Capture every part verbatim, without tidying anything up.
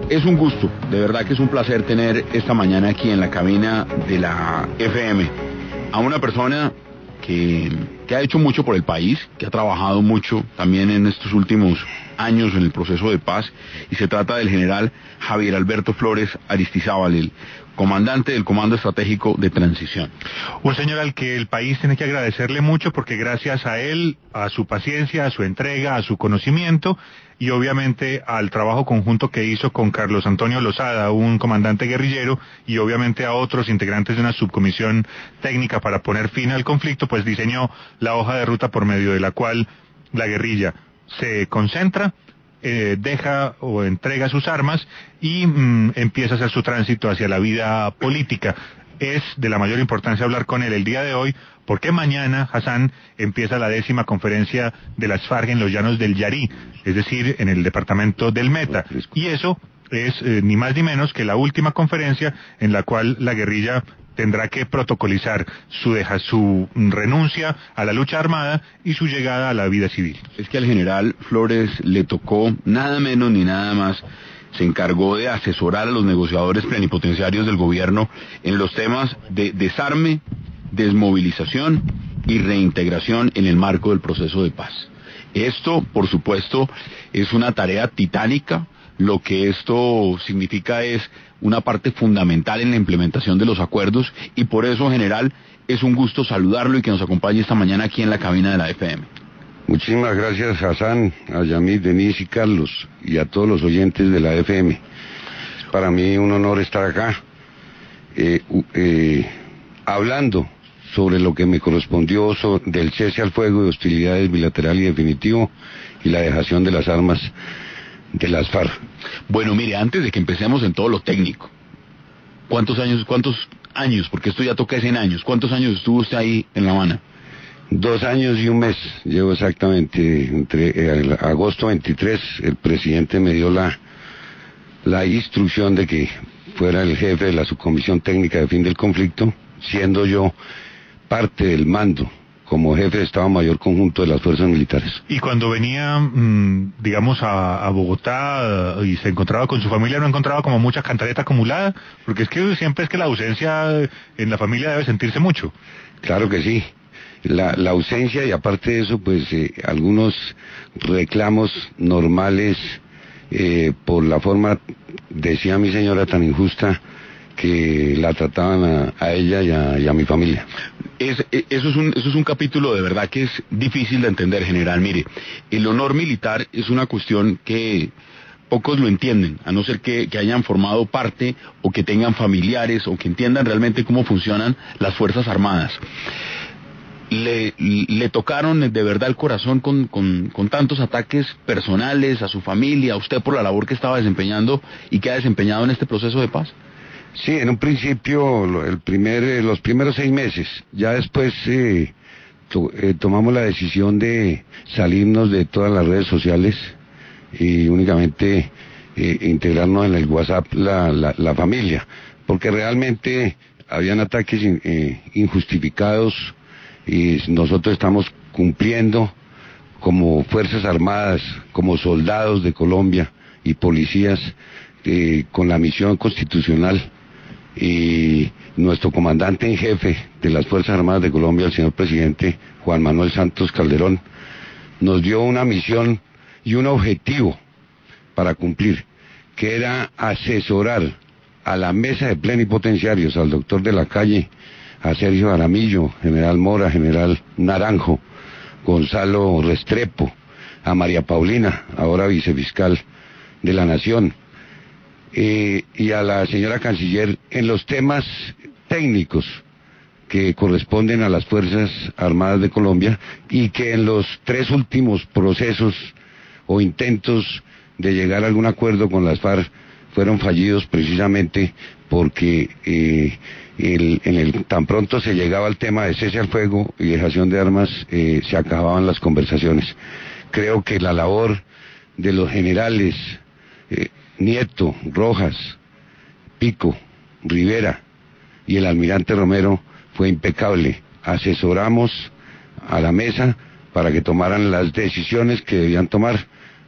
Es un gusto, de verdad que es un placer tener esta mañana aquí en la cabina de la F M a una persona que, que ha hecho mucho por el país, que ha trabajado mucho también en estos últimos años en el proceso de paz, y se trata del general Javier Alberto Flores Aristizábal, el comandante del Comando Estratégico de Transición. Un señor al que el país tiene que agradecerle mucho porque gracias a él, a su paciencia, a su entrega, a su conocimiento y obviamente al trabajo conjunto que hizo con Carlos Antonio Lozada, un comandante guerrillero, y obviamente a otros integrantes de una subcomisión técnica para poner fin al conflicto, pues diseñó la hoja de ruta por medio de la cual la guerrilla se concentra, Eh, deja o entrega sus armas y mm, empieza a hacer su tránsito hacia la vida política. Es de la mayor importancia hablar con él el día de hoy, porque mañana, Hassan, empieza la décima conferencia de las FARC en los llanos del Yarí, es decir, en el departamento del Meta, y eso es eh, ni más ni menos que la última conferencia en la cual la guerrilla tendrá que protocolizar su deja, su renuncia a la lucha armada y su llegada a la vida civil. Es que al general Flores le tocó nada menos ni nada más, se encargó de asesorar a los negociadores plenipotenciarios del gobierno en los temas de desarme, desmovilización y reintegración en el marco del proceso de paz. Esto, por supuesto, es una tarea titánica. Lo que esto significa es una parte fundamental en la implementación de los acuerdos, y por eso, general, es un gusto saludarlo y que nos acompañe esta mañana aquí en la cabina de la F M. Muchísimas gracias, Hassan, a Yamid, Denise y Carlos, y a todos los oyentes de la F M. Es para mí un honor estar acá, eh, eh, hablando sobre lo que me correspondió so, del cese al fuego de hostilidades bilateral y definitivo y la dejación de las armas de las FARC. Bueno, mire, antes de que empecemos en todo lo técnico, ¿cuántos años, cuántos años, porque esto ya toca cien años, cuántos años estuvo usted ahí en La Habana? Dos años y un mes, llevo exactamente, entre eh, agosto veintitrés, el presidente me dio la, la instrucción de que fuera el jefe de la subcomisión técnica de fin del conflicto, siendo yo parte del mando como jefe de Estado Mayor Conjunto de las Fuerzas Militares. Y cuando venía, mmm, digamos, a, a Bogotá y se encontraba con su familia, ¿no encontraba como mucha cantaleta acumulada? Porque es que siempre es que la ausencia en la familia debe sentirse mucho. Claro que sí. La, la ausencia, y aparte de eso, pues eh, algunos reclamos normales eh, por la forma, decía mi señora, tan injusta que la trataban a, a ella y a, y a mi familia. Es, eso, es un, eso es un capítulo de verdad que es difícil de entender, general. Mire, el honor militar es una cuestión que pocos lo entienden, a no ser que, que hayan formado parte o que tengan familiares o que entiendan realmente cómo funcionan las Fuerzas Armadas. Le, le tocaron de verdad el corazón con, con, con tantos ataques personales a su familia, a usted por la labor que estaba desempeñando y que ha desempeñado en este proceso de paz. Sí, en un principio, el primer, los primeros seis meses, ya después eh, to, eh, tomamos la decisión de salirnos de todas las redes sociales y únicamente eh, integrarnos en el WhatsApp la, la, la familia, porque realmente habían ataques in, eh, injustificados y nosotros estamos cumpliendo como Fuerzas Armadas, como soldados de Colombia y policías eh, con la misión constitucional. Y nuestro comandante en jefe de las Fuerzas Armadas de Colombia, el señor presidente Juan Manuel Santos Calderón, nos dio una misión y un objetivo para cumplir, que era asesorar a la mesa de plenipotenciarios, al doctor de la Calle, a Sergio Aramillo, general Mora, general Naranjo, Gonzalo Restrepo, a María Paulina, ahora vicefiscal de la Nación, Eh, y a la señora canciller en los temas técnicos que corresponden a las Fuerzas Armadas de Colombia y que en los tres últimos procesos o intentos de llegar a algún acuerdo con las FARC fueron fallidos precisamente porque eh, el, en el, tan pronto se llegaba al tema de cese al fuego y dejación de armas, eh, se acababan las conversaciones. Creo que la labor de los generales eh, Nieto, Rojas, Pico, Rivera y el almirante Romero fue impecable. Asesoramos a la mesa para que tomaran las decisiones que debían tomar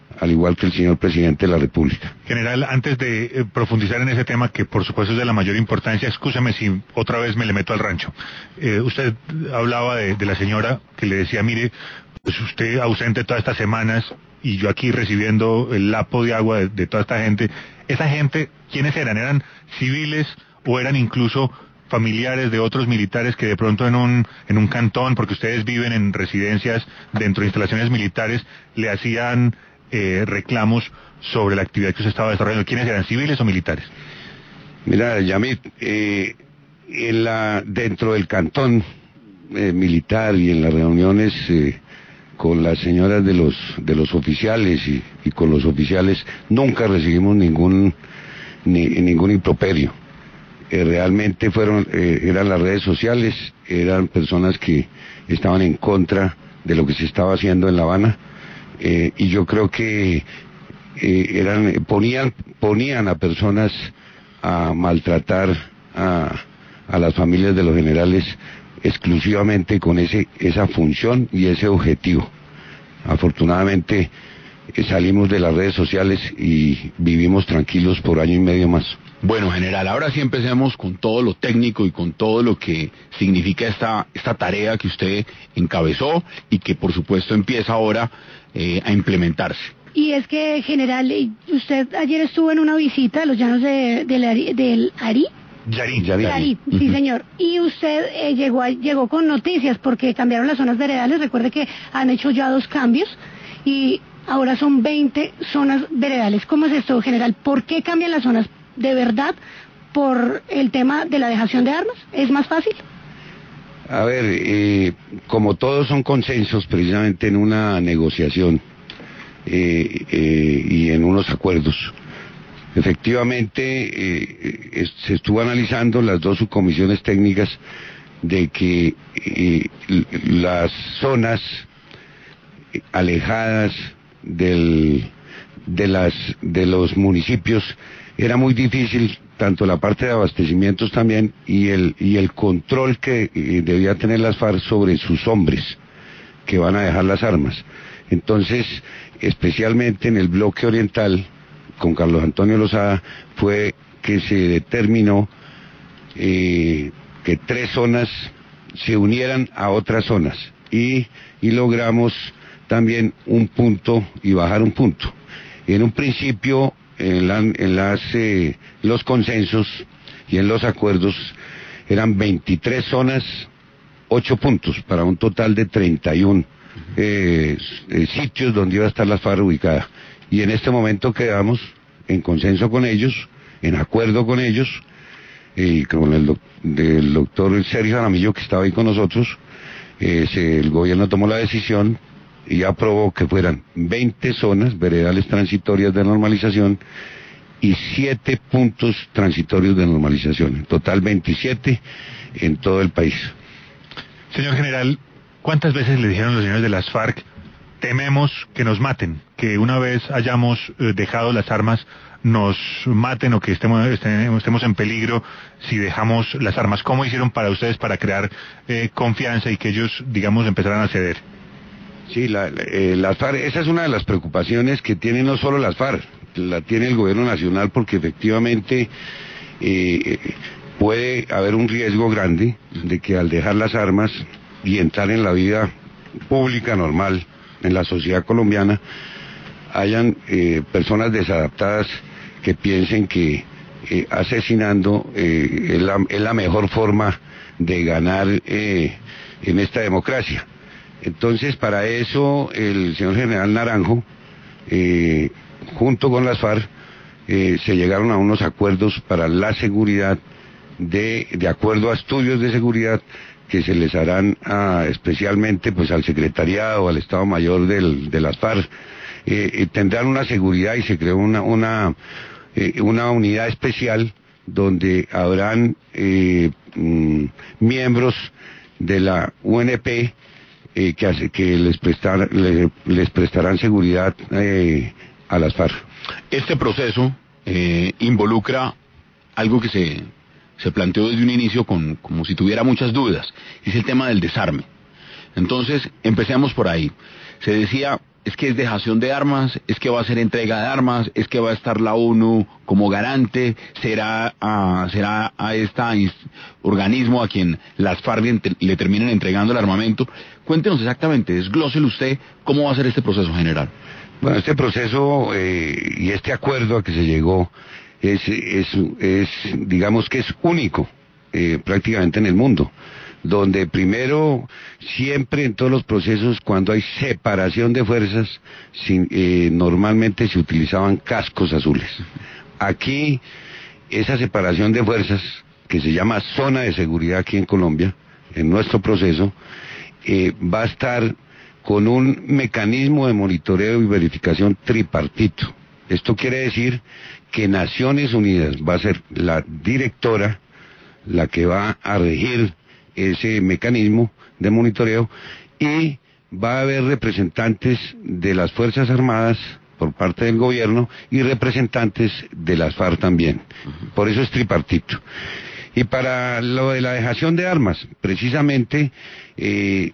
al igual que el señor presidente de la República. General, antes de eh, profundizar en ese tema, que por supuesto es de la mayor importancia, escúchame si otra vez me le meto al rancho. Eh, usted hablaba de, de la señora que le decía, mire, pues usted ausente todas estas semanas y yo aquí recibiendo el lapo de agua de, de toda esta gente. ¿Esa gente quiénes eran? ¿Eran civiles o eran incluso familiares de otros militares que de pronto en un en un cantón, porque ustedes viven en residencias dentro de instalaciones militares, le hacían eh, reclamos sobre la actividad que usted estaba desarrollando? ¿Quiénes eran, civiles o militares? Mira, Yamit, eh, en la, dentro del cantón eh, militar y en las reuniones eh, con las señoras de los de los oficiales y, y con los oficiales nunca recibimos ningún ni, ningún improperio. Eh, realmente fueron eh, eran las redes sociales, eran personas que estaban en contra de lo que se estaba haciendo en La Habana, eh, y yo creo que eh, eran ponían ponían a personas a maltratar a, a las familias de los generales exclusivamente con ese esa función y ese objetivo. Afortunadamente eh, salimos de las redes sociales y vivimos tranquilos por año y medio más. Bueno, general, ahora sí empecemos con todo lo técnico y con todo lo que significa esta, esta tarea que usted encabezó y que por supuesto empieza ahora eh, a implementarse. Y es que, general, usted ayer estuvo en una visita a los llanos de, de la, del Ari. Yarí. Yarí. Yarí, sí, uh-huh. Señor. Y usted eh, llegó a, llegó con noticias porque cambiaron las zonas veredales. Recuerde que han hecho ya dos cambios y ahora son veinte zonas veredales. ¿Cómo es esto, general? ¿Por qué cambian las zonas? ¿De verdad por el tema de la dejación de armas? ¿Es más fácil? A ver, eh, como todos son consensos precisamente en una negociación eh, eh, y en unos acuerdos, efectivamente eh, se estuvo analizando las dos subcomisiones técnicas de que eh, las zonas alejadas del, de, las, de los municipios era muy difícil, tanto la parte de abastecimientos también, y el, y el control que eh, debía tener las FARC sobre sus hombres que van a dejar las armas. Entonces, especialmente en el bloque oriental, con Carlos Antonio Lozada, fue que se determinó eh, que tres zonas se unieran a otras zonas, y, y logramos también un punto y bajar un punto. En un principio, en, la, en las, eh, los consensos y en los acuerdos eran veintitrés zonas, ocho puntos, para un total de treinta y uno eh, eh, sitios donde iba a estar la FARC ubicada. Y en este momento quedamos en consenso con ellos, en acuerdo con ellos, y con el, el doctor Sergio Jaramillo, que estaba ahí con nosotros. eh, se, el gobierno tomó la decisión y aprobó que fueran veinte zonas veredales transitorias de normalización y siete puntos transitorios de normalización, en total veintisiete en todo el país. Señor general, ¿cuántas veces le dijeron los señores de las FARC, tememos que nos maten, que una vez hayamos eh, dejado las armas, nos maten o que estemos, estemos en peligro si dejamos las armas? ¿Cómo hicieron para ustedes para crear eh, confianza y que ellos, digamos, empezaran a ceder? Sí, la, eh, las FARC, esa es una de las preocupaciones que tienen no solo las FARC, la tiene el gobierno nacional, porque efectivamente eh, puede haber un riesgo grande de que al dejar las armas y entrar en la vida pública normal, en la sociedad colombiana, hayan eh, personas desadaptadas que piensen que eh, asesinando eh, es, la, es la mejor forma de ganar eh, en esta democracia. Entonces, para eso el señor general Naranjo, eh, junto con las FARC, eh, se llegaron a unos acuerdos para la seguridad, de, de acuerdo a estudios de seguridad que se les harán a, especialmente pues al secretariado, al Estado Mayor del, de las FARC. Eh, eh, tendrán una seguridad y se creó una, una, eh, una unidad especial donde habrán eh, mm, miembros de la U N P eh, que, hace, que les, prestar, les, les prestarán seguridad eh, a las FARC. Este proceso eh, involucra algo que se, se planteó desde un inicio con, como si tuviera muchas dudas, es el tema del desarme. Entonces, empecemos por ahí. Se decía, es que es dejación de armas, es que va a ser entrega de armas, es que va a estar la ONU como garante, será a, será a este organismo a quien las FARC le, le terminen entregando el armamento. Cuéntenos exactamente, desglóselo usted, cómo va a ser este proceso, general. Bueno, este proceso eh, y este acuerdo a que se llegó es, es, es digamos que es único eh, prácticamente en el mundo, donde primero, siempre en todos los procesos, cuando hay separación de fuerzas, sin, eh, normalmente se utilizaban cascos azules. Aquí, esa separación de fuerzas, que se llama zona de seguridad aquí en Colombia, en nuestro proceso, eh, va a estar con un mecanismo de monitoreo y verificación tripartito. Esto quiere decir que Naciones Unidas va a ser la directora, la que va a regir ese mecanismo de monitoreo, y va a haber representantes de las Fuerzas Armadas por parte del gobierno y representantes de las FARC también. Por eso es tripartito. Y para lo de la dejación de armas, precisamente eh,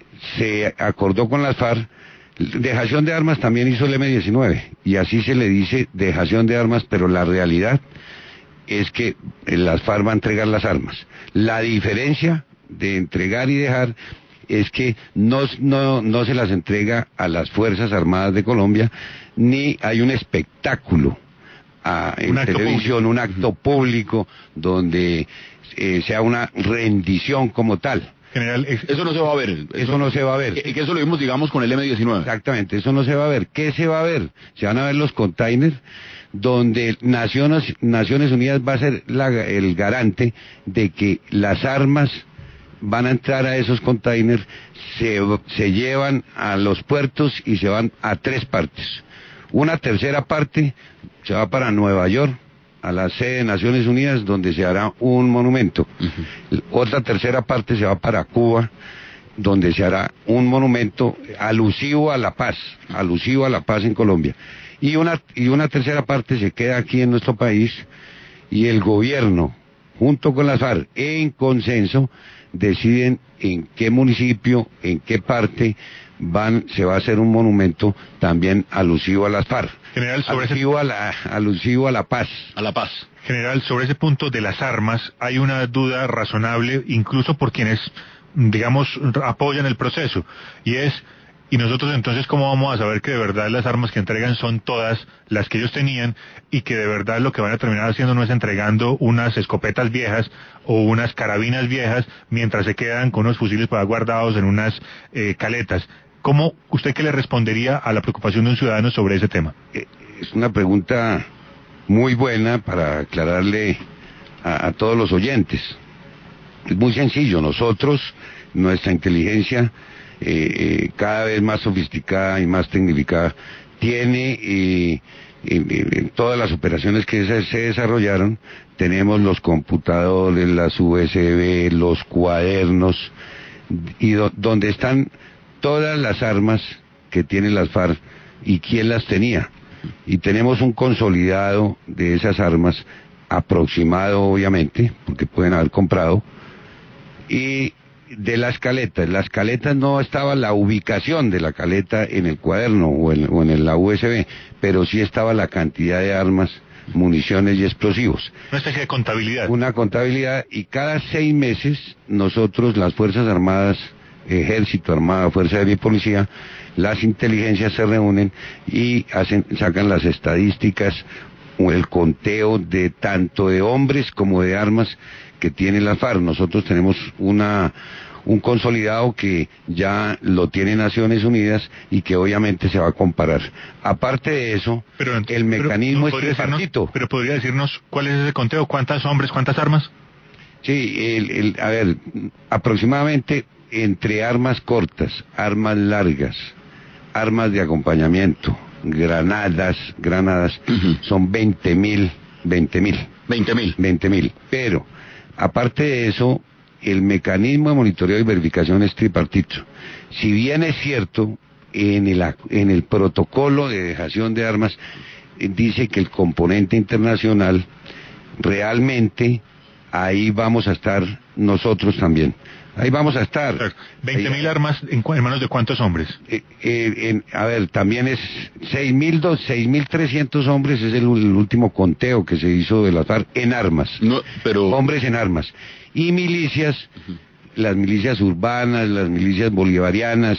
se acordó con las FARC. Dejación de armas también hizo el eme diecinueve, y así se le dice dejación de armas, pero la realidad es que las FARC va a entregar las armas. La diferencia de entregar y dejar es que no, no, no se las entrega a las Fuerzas Armadas de Colombia, ni hay un espectáculo a, en un televisión, público. un acto público donde eh, sea una rendición como tal. General, eso no se va a ver. Eso, eso no se va a ver. Que, que eso lo vimos, digamos, con el eme diecinueve. Exactamente, eso no se va a ver. ¿Qué se va a ver? Se van a ver los containers donde Naciones, Naciones Unidas va a ser la, el garante de que las armas van a entrar a esos containers, se, se llevan a los puertos y se van a tres partes. Una tercera parte se va para Nueva York, a la sede de Naciones Unidas, donde se hará un monumento. Uh-huh. Otra tercera parte se va para Cuba, donde se hará un monumento alusivo a la paz, alusivo a la paz en Colombia. Y una, y una tercera parte se queda aquí en nuestro país, y el gobierno, junto con las FARC, en consenso, deciden en qué municipio, en qué parte van, se va a hacer un monumento también alusivo a las FARC. General, sobre alusivo, ese... a la, alusivo a la paz. A la paz. General, sobre ese punto de las armas, hay una duda razonable, incluso por quienes, digamos, apoyan el proceso, y es, y nosotros entonces, ¿cómo vamos a saber que de verdad las armas que entregan son todas las que ellos tenían, y que de verdad lo que van a terminar haciendo no es entregando unas escopetas viejas o unas carabinas viejas, mientras se quedan con unos fusiles para guardados en unas eh, caletas? ¿Cómo, usted qué le respondería a la preocupación de un ciudadano sobre ese tema? Es una pregunta muy buena para aclararle a, a todos los oyentes. Es muy sencillo. Nosotros, nuestra inteligencia, eh, eh, cada vez más sofisticada y más tecnificada, tiene eh, en, en todas las operaciones que se, se desarrollaron, tenemos los computadores, las u ese be, los cuadernos, y do, donde están todas las armas que tienen las FARC y quién las tenía. Y tenemos un consolidado de esas armas, aproximado obviamente, porque pueden haber comprado, y de las caletas. Las caletas no estaba la ubicación de la caleta en el cuaderno o en, o en la u ese be, pero sí estaba la cantidad de armas, municiones y explosivos. Una especie de contabilidad. Una contabilidad, y cada seis meses nosotros, las Fuerzas Armadas, Ejército, Armada, Fuerza Aérea y Policía, las inteligencias se reúnen y hacen, sacan las estadísticas o el conteo de tanto de hombres como de armas que tiene la FARC. Nosotros tenemos una un consolidado que ya lo tiene Naciones Unidas y que obviamente se va a comparar. Aparte de eso, pero, el mecanismo pero, es tripartito. Pero podría decirnos cuál es ese conteo, cuántos hombres, cuántas armas. Sí, el, el, a ver, aproximadamente entre armas cortas, armas largas, armas de acompañamiento, granadas, granadas, uh-huh. son veinte mil, veinte mil. veinte mil. veinte mil. Pero, aparte de eso, el mecanismo de monitoreo y verificación es tripartito. Si bien es cierto, en el, en el protocolo de dejación de armas, eh, dice que el componente internacional, realmente, ahí vamos a estar nosotros también. Ahí vamos a estar. veinte mil armas en, en manos de cuántos hombres. Eh, eh, en, a ver, también es seis mil trescientos hombres, es el, el último conteo que se hizo de las FARC en armas. No, pero... Hombres en armas. Y milicias, uh-huh. las milicias urbanas, las milicias bolivarianas,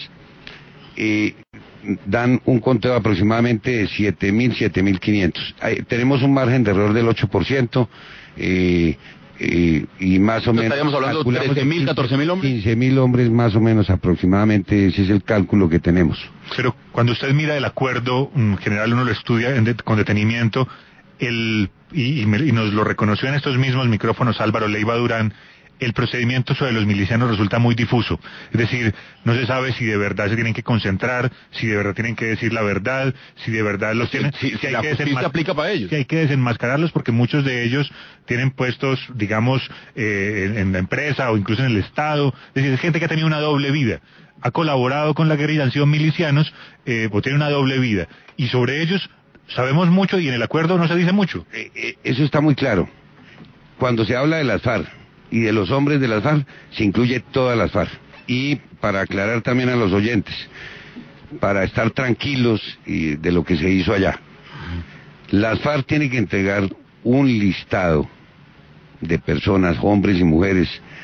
eh, dan un conteo aproximadamente de siete mil, siete mil quinientos. Eh, tenemos un margen de error del ocho por ciento. Eh, Eh, y más o menos estaríamos hablando de trece mil, catorce mil hombres, quince mil hombres más o menos aproximadamente, ese es el cálculo que tenemos. Pero cuando usted mira el acuerdo, en general uno lo estudia en de, con detenimiento, el y, y, me, y nos lo reconoció en estos mismos micrófonos Álvaro Leiva Durán, el procedimiento sobre los milicianos resulta muy difuso. Es decir, no se sabe si de verdad se tienen que concentrar, si de verdad tienen que decir la verdad, si de verdad los tienen... Si, si, si hay la que justicia aplica para ellos. Si hay que desenmascararlos porque muchos de ellos tienen puestos, digamos, eh, en, en la empresa o incluso en el Estado. Es decir, es gente que ha tenido una doble vida. Ha colaborado con la guerrilla, han sido milicianos, eh, o tiene una doble vida. Y sobre ellos sabemos mucho y en el acuerdo no se dice mucho. Eh, eh, eso está muy claro. Cuando se habla de las FARC y de los hombres de las FARC, se incluye todas las FARC. Y para aclarar también a los oyentes, para estar tranquilos y de lo que se hizo allá, las FARC tienen que entregar un listado de personas, hombres y mujeres,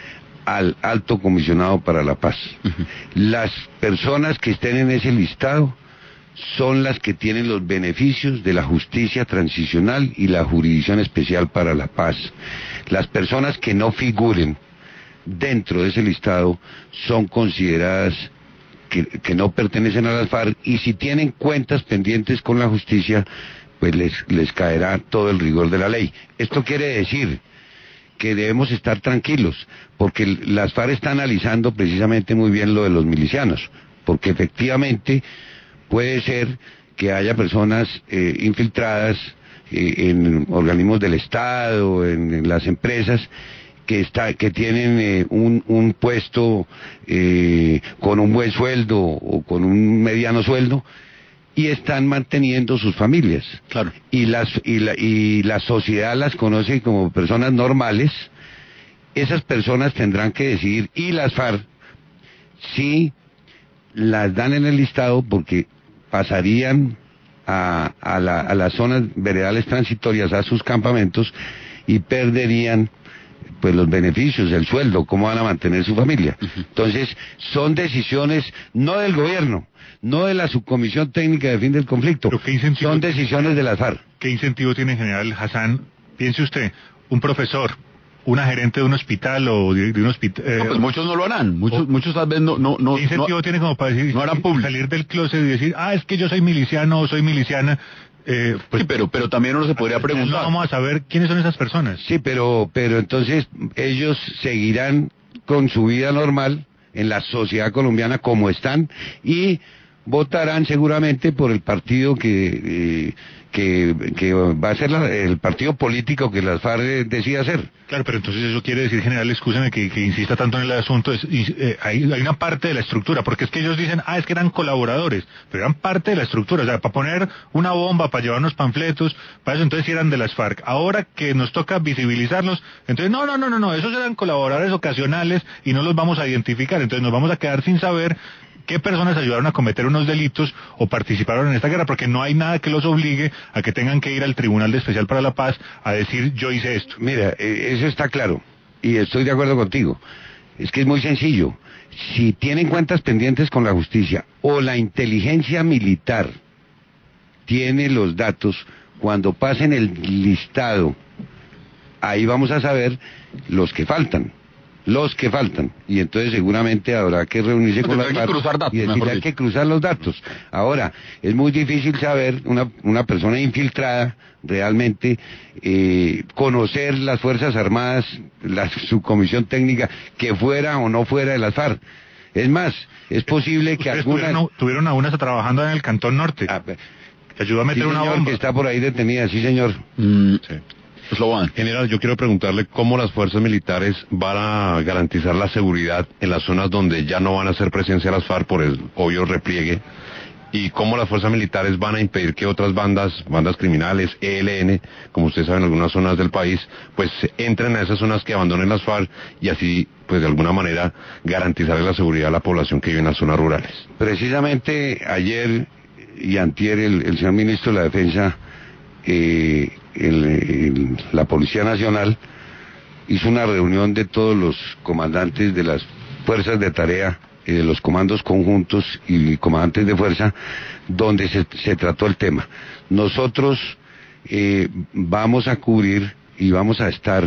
al Alto Comisionado para la Paz. Las personas que estén en ese listado son las que tienen los beneficios de la justicia transicional y la jurisdicción especial para la paz. Las personas que no figuren dentro de ese listado son consideradas que, que no pertenecen a las FARC, y si tienen cuentas pendientes con la justicia, pues les, les caerá todo el rigor de la ley. Esto quiere decir que debemos estar tranquilos, porque las FARC está analizando precisamente muy bien lo de los milicianos, porque efectivamente puede ser que haya personas eh, infiltradas eh, en organismos del Estado, en, en las empresas, que está, que tienen eh, un, un puesto eh, con un buen sueldo o con un mediano sueldo y están manteniendo sus familias. Claro. Y las y la, y la sociedad las conoce como personas normales. Esas personas tendrán que decidir, y las FARC si las dan en el listado, porque pasarían a, a, la, a las zonas veredales transitorias, a sus campamentos, y perderían pues los beneficios, el sueldo, cómo van a mantener su familia. Uh-huh. Entonces, son decisiones no del gobierno, no de la subcomisión técnica de fin del conflicto, son decisiones de las FARC. ¿Qué incentivo tiene en general Hassan? Piense usted, un profesor, una gerente de un hospital o de, de un hospital... Eh, no, pues muchos no lo harán, muchos o, muchos tal vez no... no, no ¿Qué incentivo no, tiene como para decir, no harán público, salir del closet y decir, ah, es que yo soy miliciano o soy miliciana? Eh, pues, sí, pero pero también uno se podría preguntar. No vamos a saber quiénes son esas personas. Sí, pero pero entonces ellos seguirán con su vida normal en la sociedad colombiana como están, y votarán seguramente por el partido que... Eh, Que, que va a ser la, el partido político que las FARC decida hacer. Claro, pero entonces eso quiere decir, general, excúseme que, que insista tanto en el asunto, es, eh, hay, hay una parte de la estructura, porque es que ellos dicen, ah, es que eran colaboradores, pero eran parte de la estructura, o sea, para poner una bomba, para llevar unos panfletos, para eso entonces sí eran de las FARC. Ahora que nos toca visibilizarlos, entonces no, no, no, no, no, esos eran colaboradores ocasionales y no los vamos a identificar, entonces nos vamos a quedar sin saber qué personas ayudaron a cometer unos delitos o participaron en esta guerra, porque no hay nada que los obligue a que tengan que ir al Tribunal de Especial para la Paz a decir, yo hice esto. Mira, eso está claro, y estoy de acuerdo contigo. Es que es muy sencillo. Si tienen cuentas pendientes con la justicia, o la inteligencia militar tiene los datos, cuando pasen el listado, ahí vamos a saber los que faltan. Los que faltan, y entonces seguramente habrá que reunirse no, con las FARC y decir, hay que cruzar los datos. Ahora, es muy difícil saber, una, una persona infiltrada, realmente, eh, conocer las Fuerzas Armadas, la subcomisión técnica, que fuera o no fuera de las FARC. Es más, es posible que algunas... Tuvieron, tuvieron a unas trabajando en el Cantón Norte, ah, que ayudó a meter sí, una señor, bomba. Que está por ahí detenida, sí señor. Mm, sí. Slovan. General, yo quiero preguntarle cómo las fuerzas militares van a garantizar la seguridad en las zonas donde ya no van a hacer presencia las FARC por el obvio repliegue, y cómo las fuerzas militares van a impedir que otras bandas, bandas criminales, E L N, como ustedes saben en algunas zonas del país, pues entren a esas zonas, que abandonen las FARC y así, pues de alguna manera, garantizar la seguridad a la población que vive en las zonas rurales. Precisamente ayer y antier el, el señor ministro de la Defensa, eh, el, el, la Policía Nacional, hizo una reunión de todos los comandantes de las fuerzas de tarea, eh, de los comandos conjuntos y comandantes de fuerza, donde se, se trató el tema. Nosotros eh, vamos a cubrir y vamos a estar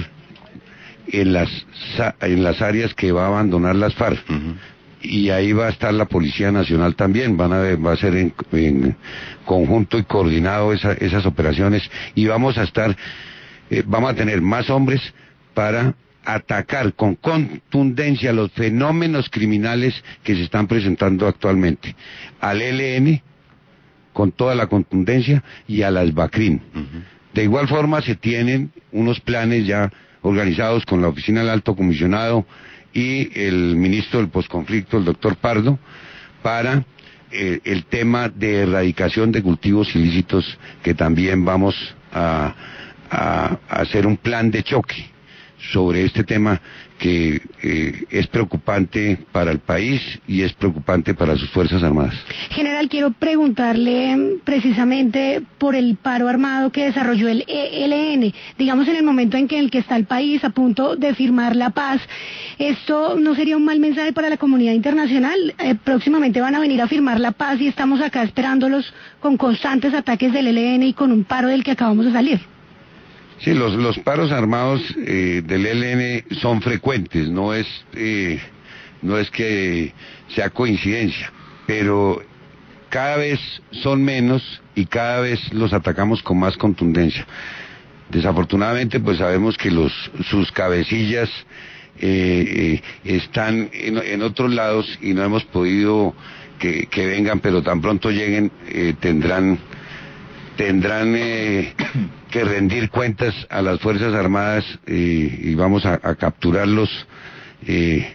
en las, en las áreas que va a abandonar las FARC. Uh-huh. Y ahí va a estar la Policía Nacional también, van a ver, va a ser en, en conjunto y coordinado esa, esas operaciones, y vamos a estar, eh, vamos a tener más hombres para atacar con contundencia los fenómenos criminales que se están presentando actualmente, al E L N con toda la contundencia y a las BACRIM. Uh-huh. De igual forma se tienen unos planes ya organizados con la Oficina del Alto Comisionado y el ministro del Posconflicto, el doctor Pardo, para eh, el tema de erradicación de cultivos ilícitos, que también vamos a, a, a hacer un plan de choque sobre este tema que eh, es preocupante para el país y es preocupante para sus Fuerzas Armadas. General, quiero preguntarle precisamente por el paro armado que desarrolló el E L N, digamos en el momento en que el que está el país a punto de firmar la paz. ¿Esto no sería un mal mensaje para la comunidad internacional? Eh, próximamente van a venir a firmar la paz y estamos acá esperándolos con constantes ataques del E L N y con un paro del que acabamos de salir. Sí, los, los paros armados eh, del E L N son frecuentes, no es, eh, no es que sea coincidencia, pero cada vez son menos y cada vez los atacamos con más contundencia. Desafortunadamente, pues sabemos que los, sus cabecillas eh, eh, están en, en otros lados y no hemos podido que, que vengan, pero tan pronto lleguen eh, tendrán... tendrán eh, que rendir cuentas a las Fuerzas Armadas eh, y vamos a, a capturarlos. Eh,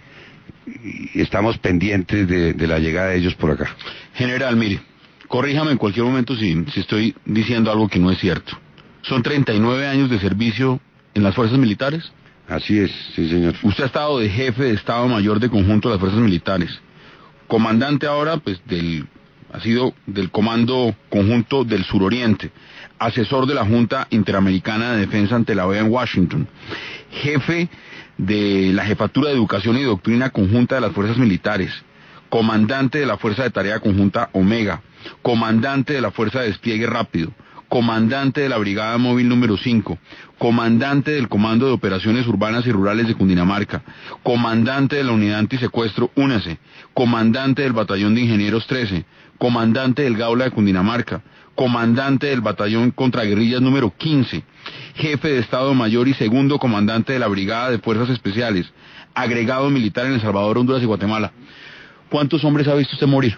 y estamos pendientes de, de la llegada de ellos por acá. General, mire, corríjame en cualquier momento si, si estoy diciendo algo que no es cierto. ¿Son treinta y nueve años de servicio en las Fuerzas Militares? Así es, sí señor. Usted ha estado de jefe de Estado Mayor de Conjunto de las Fuerzas Militares, comandante ahora pues del... ha sido del Comando Conjunto del Suroriente, asesor de la Junta Interamericana de Defensa ante la O E A en Washington, jefe de la Jefatura de Educación y Doctrina Conjunta de las Fuerzas Militares, comandante de la Fuerza de Tarea Conjunta Omega, comandante de la Fuerza de Despliegue Rápido, comandante de la Brigada Móvil número cinco, comandante del Comando de Operaciones Urbanas y Rurales de Cundinamarca, comandante de la Unidad Antisecuestro UNACE, comandante del Batallón de Ingenieros trece, comandante del Gaula de Cundinamarca, comandante del Batallón Contraguerrillas número quince, jefe de Estado Mayor y segundo comandante de la Brigada de Fuerzas Especiales, agregado militar en El Salvador, Honduras y Guatemala. ¿Cuántos hombres ha visto usted morir?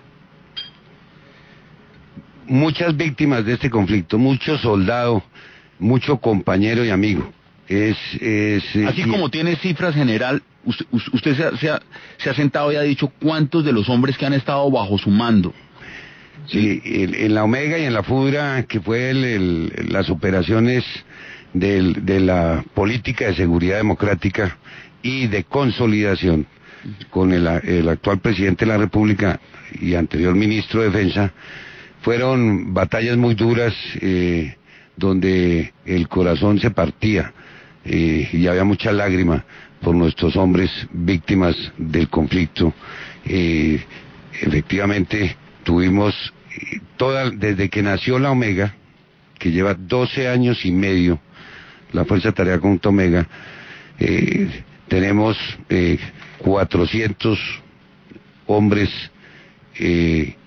Muchas víctimas de este conflicto, mucho soldado, mucho compañero y amigo. Es, es, Así es, como tiene cifras, general, usted, usted se, ha, se, ha, se ha sentado y ha dicho cuántos de los hombres que han estado bajo su mando. Sí, en, en la Omega y en la FUDRA, que fue el, el, las operaciones del, de la política de seguridad democrática y de consolidación con el, el actual presidente de la República y anterior ministro de Defensa, fueron batallas muy duras, eh, donde el corazón se partía eh, y había mucha lágrima por nuestros hombres víctimas del conflicto. Eh, efectivamente, tuvimos eh, toda, desde que nació la Omega, que lleva doce años y medio, la Fuerza de Tarea Conjunta Omega, eh, tenemos eh, cuatrocientos hombres eh,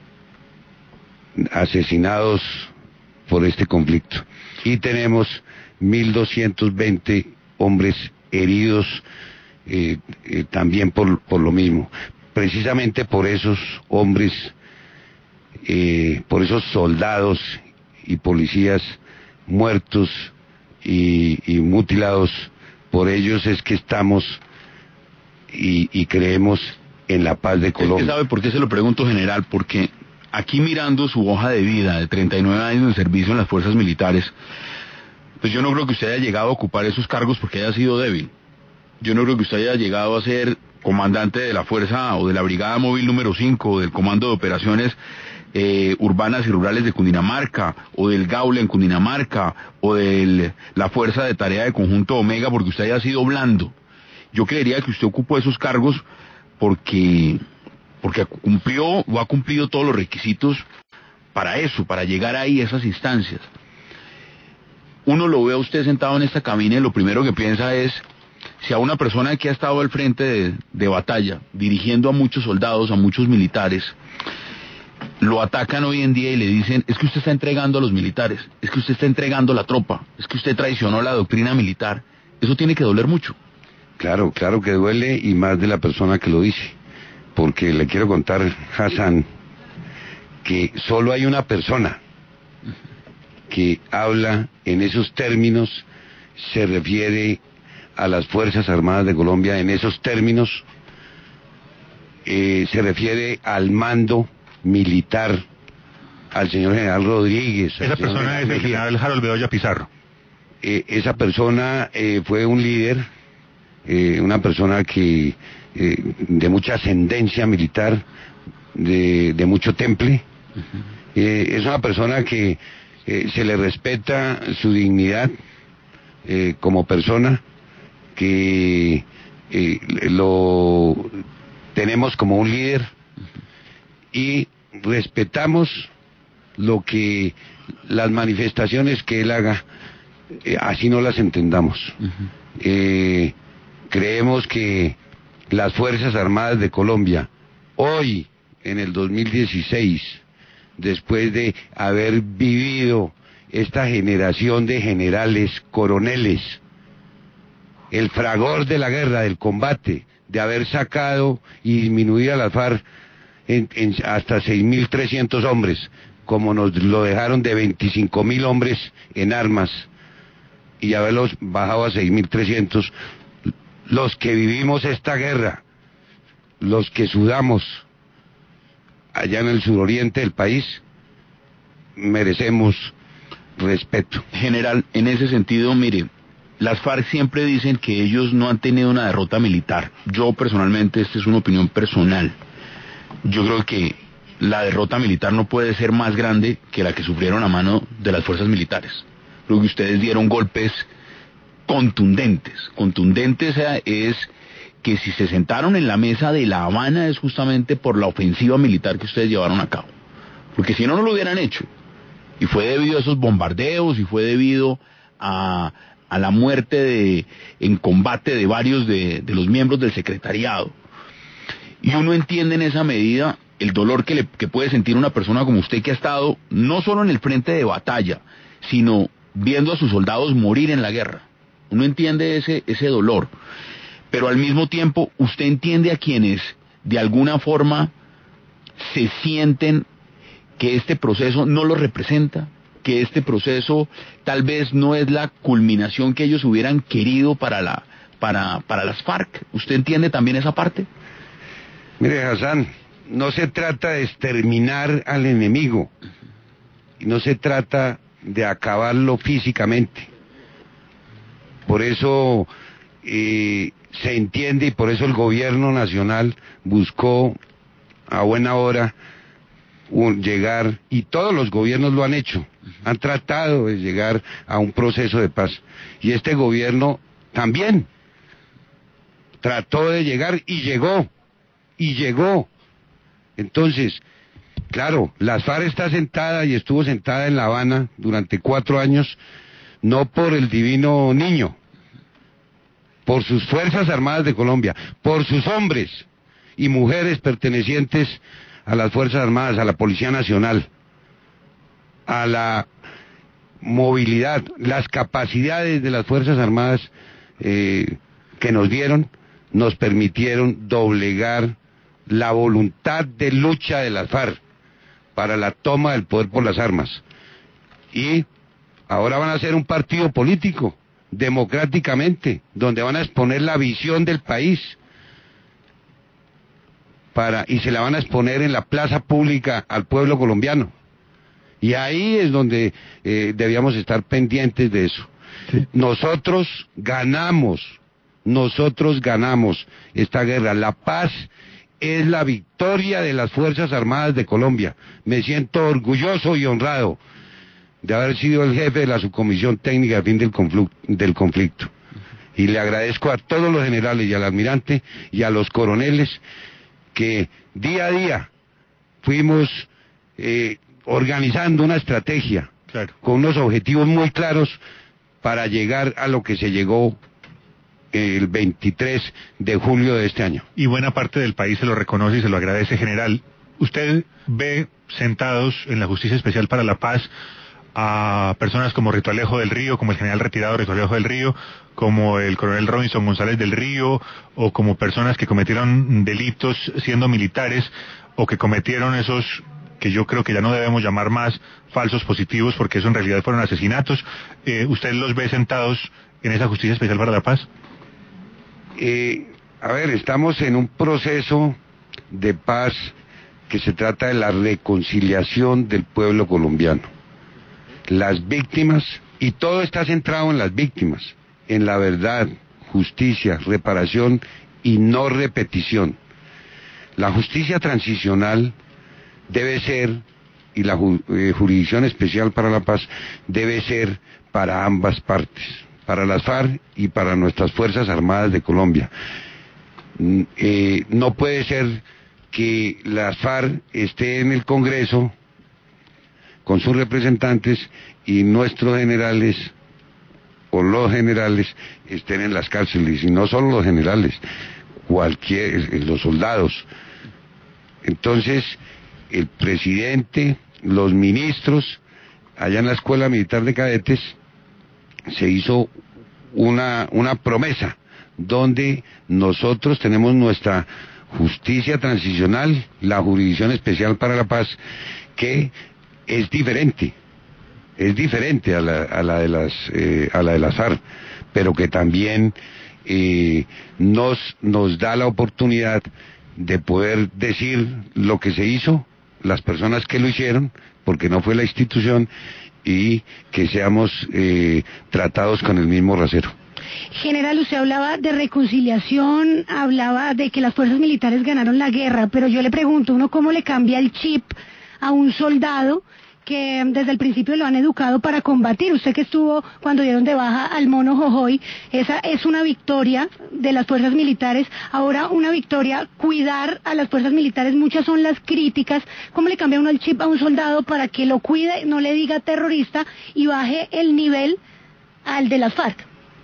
asesinados por este conflicto y tenemos mil doscientos veinte hombres heridos eh, eh, también por, por lo mismo. Precisamente por esos hombres, eh, por esos soldados y policías muertos y, y mutilados, por ellos es que estamos y, y creemos en la paz de Colombia. ¿Usted sabe por qué se lo pregunto, general? Porque aquí mirando su hoja de vida de treinta y nueve años de servicio en las fuerzas militares, pues yo no creo que usted haya llegado a ocupar esos cargos porque haya sido débil. Yo no creo que usted haya llegado a ser comandante de la fuerza o de la brigada móvil número cinco o del comando de operaciones eh, urbanas y rurales de Cundinamarca o del Gaule en Cundinamarca o de la fuerza de tarea de conjunto Omega porque usted haya sido blando. Yo creería que usted ocupó esos cargos porque porque cumplió o ha cumplido todos los requisitos para eso, para llegar ahí a esas instancias. Uno lo ve a usted sentado en esta cabina y lo primero que piensa es, si a una persona que ha estado al frente de, de batalla, dirigiendo a muchos soldados, a muchos militares, lo atacan hoy en día y le dicen, es que usted está entregando a los militares, es que usted está entregando la tropa, es que usted traicionó la doctrina militar, eso tiene que doler mucho. Claro, claro que duele, y más de la persona que lo dice, porque le quiero contar, Hassan, que solo hay una persona que habla en esos términos, se refiere a las Fuerzas Armadas de Colombia en esos términos, eh, se refiere al mando militar, al señor general Rodríguez. Esa persona es el general Harold Bedoya Pizarro. Eh, esa persona eh, fue un líder, eh, una persona que eh, de mucha ascendencia militar, de, de mucho temple. Uh-huh. eh, es una persona que eh, se le respeta su dignidad eh, como persona, que eh, lo tenemos como un líder y respetamos lo que las manifestaciones que él haga, eh, así no las entendamos. Uh-huh. eh, creemos que las Fuerzas Armadas de Colombia hoy, en el dos mil dieciséis, después de haber vivido esta generación de generales, coroneles, el fragor de la guerra, del combate, de haber sacado y disminuido a las FARC en, en hasta seis mil trescientos hombres, como nos lo dejaron de veinticinco mil hombres en armas, y haberlos bajado a seis mil trescientos, los que vivimos esta guerra, los que sudamos allá en el suroriente del país, merecemos respeto. General, en ese sentido, mire, las FARC siempre dicen que ellos no han tenido una derrota militar. Yo personalmente, esta es una opinión personal, yo creo que la derrota militar no puede ser más grande que la que sufrieron a mano de las fuerzas militares. Creo que ustedes dieron golpes contundentes. Contundentes es que si se sentaron en la mesa de La Habana es justamente por la ofensiva militar que ustedes llevaron a cabo. Porque si no, no lo hubieran hecho. Y fue debido a esos bombardeos, y fue debido a, a la muerte de, en combate de varios de, de los miembros del secretariado. Y uno entiende en esa medida el dolor que, le, que puede sentir una persona como usted, que ha estado no solo en el frente de batalla, sino viendo a sus soldados morir en la guerra. Uno entiende ese, ese dolor. Pero al mismo tiempo usted entiende a quienes de alguna forma se sienten que este proceso no los representa, que este proceso tal vez no es la culminación que ellos hubieran querido para la para para las FARC. ¿Usted entiende también esa parte? Mire, Hassan, no se trata de exterminar al enemigo, no se trata de acabarlo físicamente. Por eso eh, se entiende, y por eso el gobierno nacional buscó a buena hora un, llegar, y todos los gobiernos lo han hecho, han tratado de llegar a un proceso de paz, y este gobierno también trató de llegar y llegó, y llegó. Entonces, claro, las FARC está sentada y estuvo sentada en La Habana durante cuatro años, no por el divino niño, por sus Fuerzas Armadas de Colombia, por sus hombres y mujeres pertenecientes a las Fuerzas Armadas, a la Policía Nacional, a la movilidad, las capacidades de las Fuerzas Armadas eh, que nos dieron, nos permitieron doblegar la voluntad de lucha de las FARC para la toma del poder por las armas. Y ahora van a ser un partido político, democráticamente, donde van a exponer la visión del país. para y se la van a exponer en la plaza pública al pueblo colombiano. Y ahí es donde eh, debíamos estar pendientes de eso. Sí. Nosotros ganamos, nosotros ganamos esta guerra. La paz es la victoria de las Fuerzas Armadas de Colombia. Me siento orgulloso y honrado de haber sido el jefe de la subcomisión técnica de fin del conflicto, del conflicto. Y le agradezco a todos los generales y al almirante y a los coroneles que día a día fuimos eh, organizando una estrategia, claro, con unos objetivos muy claros para llegar a lo que se llegó el veintitrés de julio de este año. Y buena parte del país se lo reconoce y se lo agradece, general. ¿Usted ve sentados en la Justicia Especial para la Paz a personas como Rito Alejo del Río, como el general retirado Rito Alejo del Río, como el coronel Robinson González del Río, o como personas que cometieron delitos siendo militares, o que cometieron esos que yo creo que ya no debemos llamar más falsos positivos, porque eso en realidad fueron asesinatos? Eh, ¿Usted los ve sentados en esa Justicia Especial para la Paz? Eh, a ver, estamos en un proceso de paz que se trata de la reconciliación del pueblo colombiano. Las víctimas, y todo está centrado en las víctimas, en la verdad, justicia, reparación y no repetición. La justicia transicional debe ser, y la eh, Jurisdicción Especial para la Paz debe ser para ambas partes, para las FARC y para nuestras Fuerzas Armadas de Colombia. Eh, no puede ser que las FARC esté en el Congreso con sus representantes y nuestros generales o los generales estén en las cárceles, y no solo los generales, cualquier, los soldados. Entonces, el presidente, los ministros, allá en la Escuela Militar de Cadetes, se hizo una, una promesa, donde nosotros tenemos nuestra justicia transicional, la Jurisdicción Especial para la Paz, que es diferente, es diferente a la, a la de las eh, a la de las FARC, pero que también eh, nos nos da la oportunidad de poder decir lo que se hizo, las personas que lo hicieron, porque no fue la institución, y que seamos eh, tratados con el mismo rasero. General, usted hablaba de reconciliación, hablaba de que las fuerzas militares ganaron la guerra, pero yo le pregunto, ¿uno cómo le cambia el chip a un soldado que desde el principio lo han educado para combatir? Usted que estuvo cuando dieron de baja al mono Jojoy, esa es una victoria de las fuerzas militares. Ahora una victoria, cuidar a las fuerzas militares, muchas son las críticas. ¿Cómo le cambia uno el chip a un soldado para que lo cuide, no le diga terrorista y baje el nivel al de las FARC?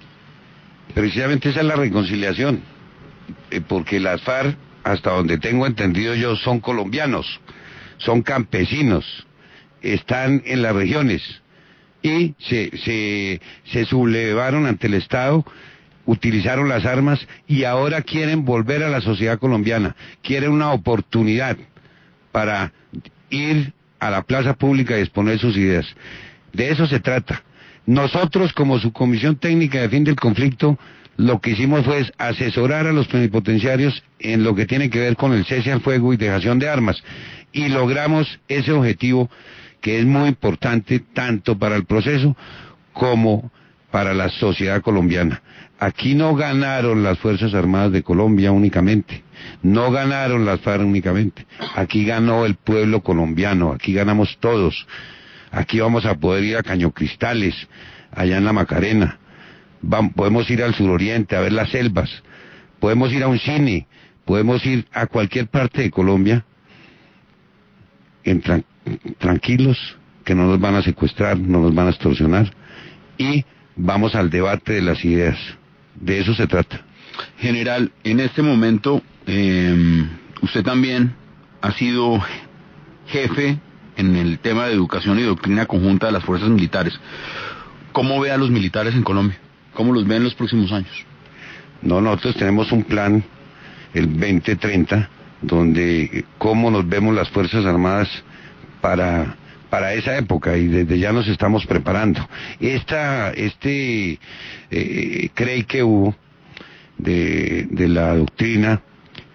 Precisamente esa es la reconciliación, eh, porque las FARC, hasta donde tengo entendido yo, son colombianos, son campesinos, están en las regiones y se, se, se sublevaron ante el Estado, utilizaron las armas y ahora quieren volver a la sociedad colombiana, quieren una oportunidad para ir a la plaza pública y exponer sus ideas. De eso se trata. Nosotros, como Subcomisión Técnica de Fin del Conflicto, lo que hicimos fue asesorar a los plenipotenciarios en lo que tiene que ver con el cese al fuego y dejación de armas, y logramos ese objetivo, que es muy importante tanto para el proceso como para la sociedad colombiana. Aquí no ganaron las Fuerzas Armadas de Colombia únicamente, no ganaron las FARC únicamente, aquí ganó el pueblo colombiano, aquí ganamos todos. Aquí vamos a poder ir a Caño Cristales, allá en la Macarena, vamos, podemos ir al suroriente a ver las selvas, podemos ir a un cine, podemos ir a cualquier parte de Colombia en tran tranquilos, que no nos van a secuestrar, no nos van a extorsionar, y vamos al debate de las ideas. De eso se trata. General, en este momento eh, usted también ha sido jefe en el tema de educación y doctrina conjunta de las fuerzas militares. ¿Cómo ve a los militares en Colombia? ¿Cómo los ve en los próximos años? No, nosotros tenemos un plan, el veinte treinta, donde cómo nos vemos las Fuerzas Armadas para, para esa época, y desde ya nos estamos preparando. Esta, este eh, cree que hubo de, de la doctrina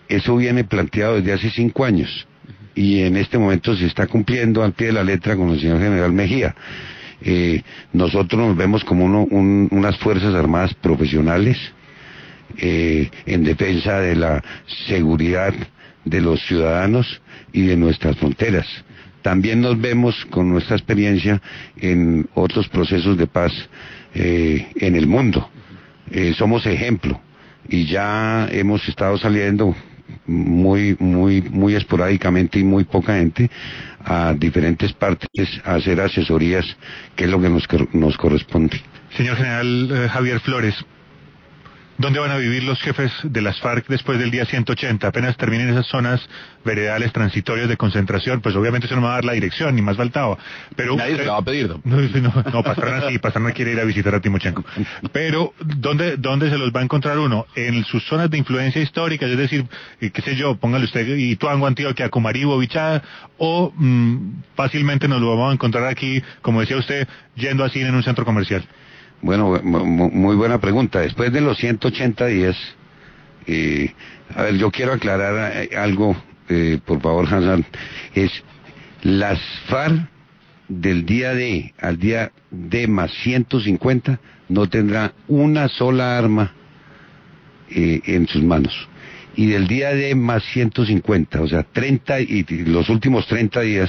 eso viene planteado desde hace cinco años y en este momento se está cumpliendo al pie de la letra con el señor general Mejía. Eh, nosotros nos vemos como uno, un, unas Fuerzas Armadas profesionales eh, en defensa de la seguridad de los ciudadanos y de nuestras fronteras. También nos vemos con nuestra experiencia en otros procesos de paz eh, en el mundo. Eh, somos ejemplo y ya hemos estado saliendo muy, muy, muy esporádicamente y muy poca gente a diferentes partes a hacer asesorías, que es lo que nos, nos corresponde. Señor General eh, Javier Flores, ¿dónde van a vivir los jefes de las FARC después del día ciento ochenta? Apenas terminen esas zonas veredales transitorias de concentración, pues obviamente eso no me va a dar la dirección, ni más faltaba. Pero nadie se la va a pedir, ¿no? No, no, no Pastrana sí, Pastrana quiere ir a visitar a Timochenko. Pero, ¿dónde, ¿dónde se los va a encontrar uno? En sus zonas de influencia histórica, es decir, eh, qué sé yo, póngale usted Ituango, Antioquia, Comaribo, Bichada, o mmm, fácilmente nos lo vamos a encontrar aquí, como decía usted, yendo así en un centro comercial. Bueno, muy buena pregunta. Después de los ciento ochenta días, eh, a ver, yo quiero aclarar algo, eh, por favor, Hassan, es las FARC del día D al día D más ciento cincuenta no tendrá una sola arma eh, en sus manos. Y del día D más ciento cincuenta, o sea, treinta y los últimos treinta días,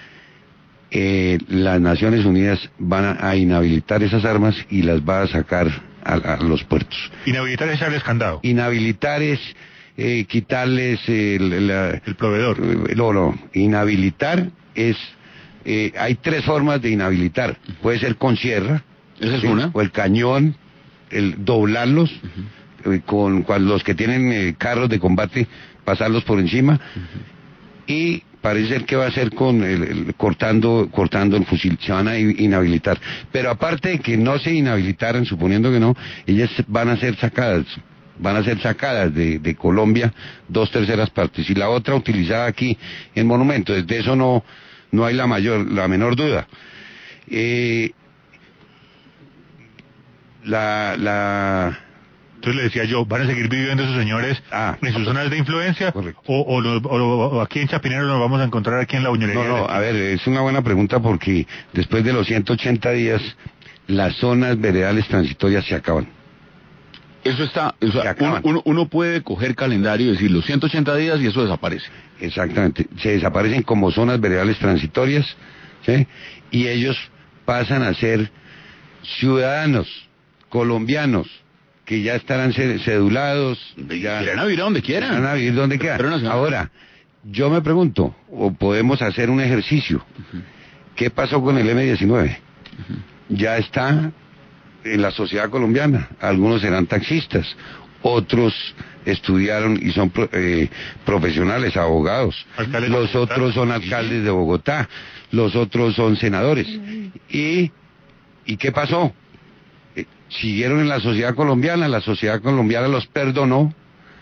Eh, las Naciones Unidas van a, a inhabilitar esas armas y las va a sacar a, a los puertos. Inhabilitar es echarles candado. Inhabilitar es eh, quitarles el, la, el proveedor. Eh, no, no. Inhabilitar es, eh, hay tres formas de inhabilitar. Puede ser con sierra, esa es ¿sí? una, o el cañón, el doblarlos, uh-huh. eh, con, con los que tienen eh, carros de combate, pasarlos por encima, uh-huh. y parece ser que va a ser con el, el, cortando cortando el fusil, se van a inhabilitar. Pero aparte de que no se inhabilitaran, suponiendo que no, ellas van a ser sacadas, van a ser sacadas de, de Colombia dos terceras partes, y la otra utilizada aquí en monumentos, de eso no, no hay la mayor, la menor duda. Eh, la, la Entonces le decía yo, ¿van a seguir viviendo esos señores ah, en sus zonas de influencia? Correcto. O, o, o, o aquí en Chapinero nos vamos a encontrar aquí en la Uñolería? No, no, a ver, es una buena pregunta porque después de los ciento ochenta días, las zonas veredales transitorias se acaban. Eso está, o sea, uno, uno, uno puede coger calendario y decir los ciento ochenta días y eso desaparece. Exactamente, se desaparecen como zonas veredales transitorias, ¿sí? Y ellos pasan a ser ciudadanos colombianos, que ya estarán cedulados, ya irán a vivir donde quieran. Irán a vivir donde quieran. Ahora, yo me pregunto, o podemos hacer un ejercicio, uh-huh. ¿qué pasó con el eme diecinueve? Uh-huh. Ya está en la sociedad colombiana, algunos serán taxistas, otros estudiaron y son eh, profesionales, abogados, alcaldes los otros son alcaldes de Bogotá, los otros son senadores. ¿Y, y qué pasó? Siguieron en la sociedad colombiana, la sociedad colombiana los perdonó,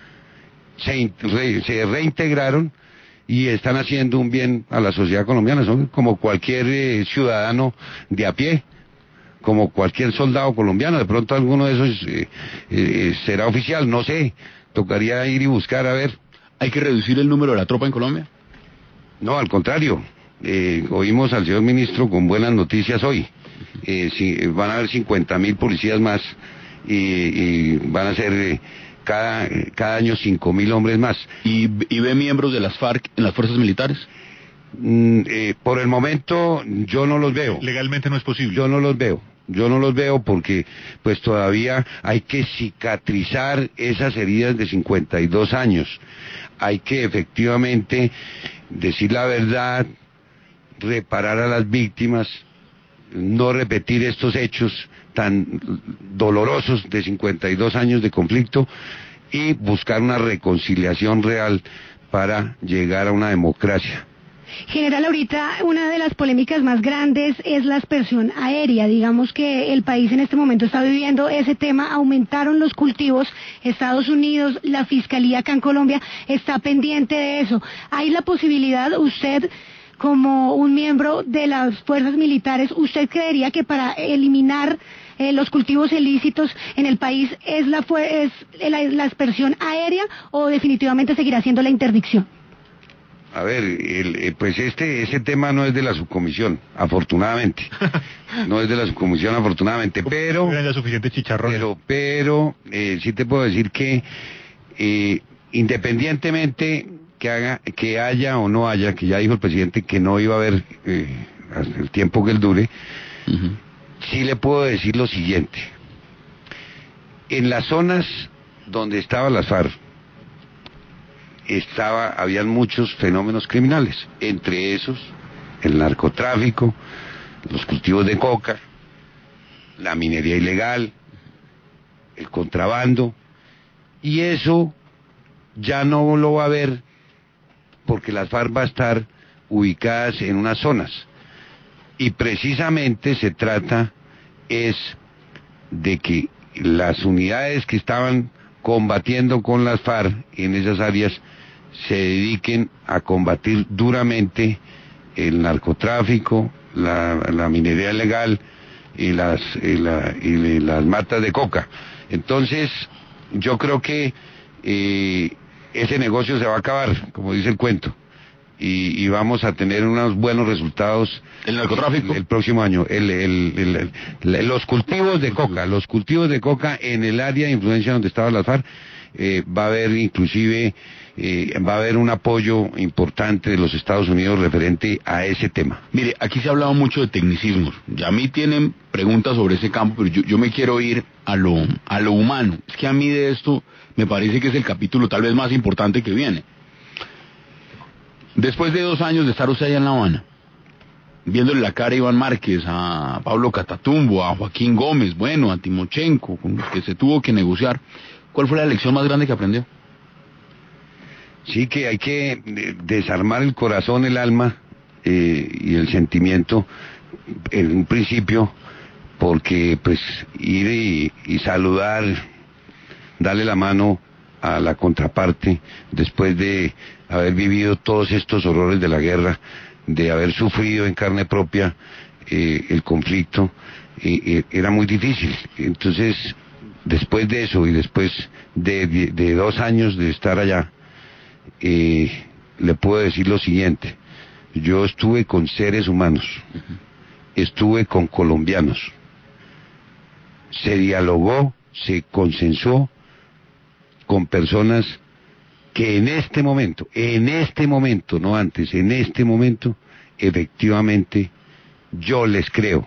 se, re, se reintegraron y están haciendo un bien a la sociedad colombiana, son como cualquier eh, ciudadano de a pie, como cualquier soldado colombiano. De pronto alguno de esos eh, eh, será oficial, no sé, tocaría ir y buscar a ver. ¿Hay que reducir el número de la tropa en Colombia? No, al contrario, eh, oímos al señor ministro con buenas noticias hoy. Eh, si, van a haber cincuenta mil policías más y, y van a ser eh, cada, cada año cinco mil hombres más. ¿Y, ¿Y ve miembros de las FARC en las fuerzas militares? Mm, eh, por el momento yo no los veo. Legalmente no es posible. Yo no los veo. Yo no los veo porque pues todavía hay que cicatrizar esas heridas de cincuenta y dos años. Hay que efectivamente decir la verdad, reparar a las víctimas, no repetir estos hechos tan dolorosos de cincuenta y dos años de conflicto y buscar una reconciliación real para llegar a una democracia. General, ahorita una de las polémicas más grandes es la aspersión aérea. Digamos que el país en este momento está viviendo ese tema, aumentaron los cultivos, Estados Unidos, la Fiscalía acá en Colombia está pendiente de eso. ¿Hay la posibilidad, usted como un miembro de las fuerzas militares, usted creería que para eliminar eh, los cultivos ilícitos en el país es la, fue, es la, la aspersión aérea o definitivamente seguirá siendo la interdicción? A ver, el, eh, pues este ese tema no es de la subcomisión, afortunadamente. No es de la subcomisión, afortunadamente, pero... Ya suficiente chicharrón. Pero, pero, eh, sí te puedo decir que, eh, independientemente que haga, que haya o no haya, que ya dijo el presidente que no iba a haber eh, hasta el tiempo que él dure, uh-huh. Sí le puedo decir lo siguiente. En las zonas donde estaban las FARC, estaba, habían muchos fenómenos criminales, entre esos el narcotráfico, los cultivos de coca, la minería ilegal, el contrabando, y eso ya no lo va a ver porque las FARC va a estar ubicadas en unas zonas, y precisamente se trata es de que las unidades que estaban combatiendo con las FARC en esas áreas se dediquen a combatir duramente el narcotráfico, la, la minería ilegal y las, y, la, y las matas de coca. Entonces, yo creo que eh, ese negocio se va a acabar, como dice el cuento, y, y vamos a tener unos buenos resultados. ¿El narcotráfico? El, el próximo año. El, el, el, el, los cultivos de coca, los cultivos de coca en el área de influencia donde estaba la FARC, eh, va a haber inclusive... Eh, va a haber un apoyo importante de los Estados Unidos referente a ese tema. Mire, aquí se ha hablado mucho de tecnicismos. Ya a mí tienen preguntas sobre ese campo, pero yo, yo me quiero ir a lo, a lo humano. Es que a mí de esto me parece que es el capítulo tal vez más importante que viene. Después de dos años de estar usted allá en La Habana, viéndole la cara a Iván Márquez, a Pablo Catatumbo, a Joaquín Gómez, bueno, a Timochenko, con los que se tuvo que negociar, ¿cuál fue la lección más grande que aprendió? Sí, que hay que desarmar el corazón, el alma eh, y el sentimiento en un principio, porque pues ir y, y saludar, darle la mano a la contraparte después de haber vivido todos estos horrores de la guerra, de haber sufrido en carne propia eh, el conflicto, eh, eh, era muy difícil. Entonces, después de eso y después de, de, de dos años de estar allá, Eh, le puedo decir lo siguiente: yo estuve con seres humanos, estuve con colombianos, se dialogó, se consensuó con personas que en este momento, en este momento, no antes, en este momento, efectivamente, yo les creo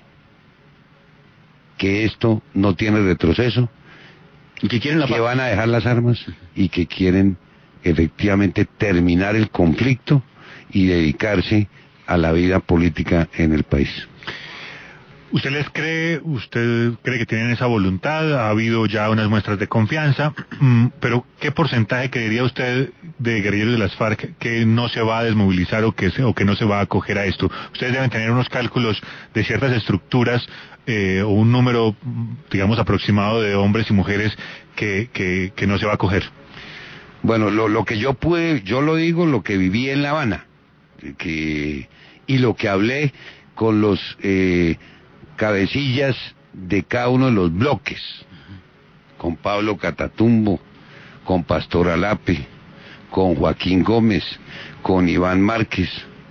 que esto no tiene retroceso, y que quieren la que paz, van a dejar las armas y que quieren efectivamente terminar el conflicto y dedicarse a la vida política en el país. ¿Usted les cree, usted cree que tienen esa voluntad? Ha habido ya unas muestras de confianza, pero ¿qué porcentaje creería usted de guerrilleros de las FARC que no se va a desmovilizar o que, se, o que no se va a acoger a esto? Ustedes deben tener unos cálculos de ciertas estructuras eh, o un número, digamos, aproximado de hombres y mujeres que, que, que no se va a acoger. Bueno, lo, lo que yo pude, yo lo digo, lo que viví en La Habana, que, y lo que hablé con los eh, cabecillas de cada uno de los bloques, con Pablo Catatumbo, con Pastor Alape, con Joaquín Gómez, con Iván Márquez,